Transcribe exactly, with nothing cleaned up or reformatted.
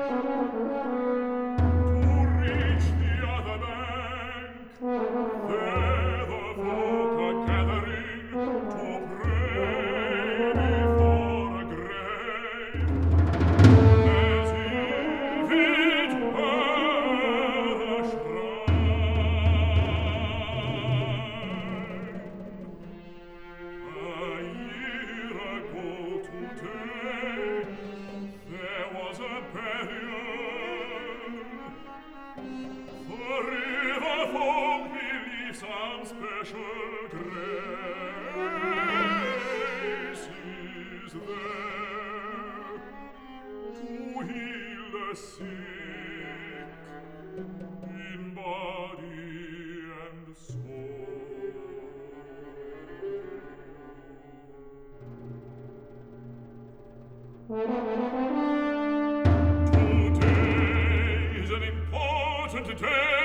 reach the other bank, there the folk are gathering to pray before a grave, as if it were a shrine. A year ago today, there was a burial, for river folk believe some special grace is there to heal the sick in body and soul. Today is an important day.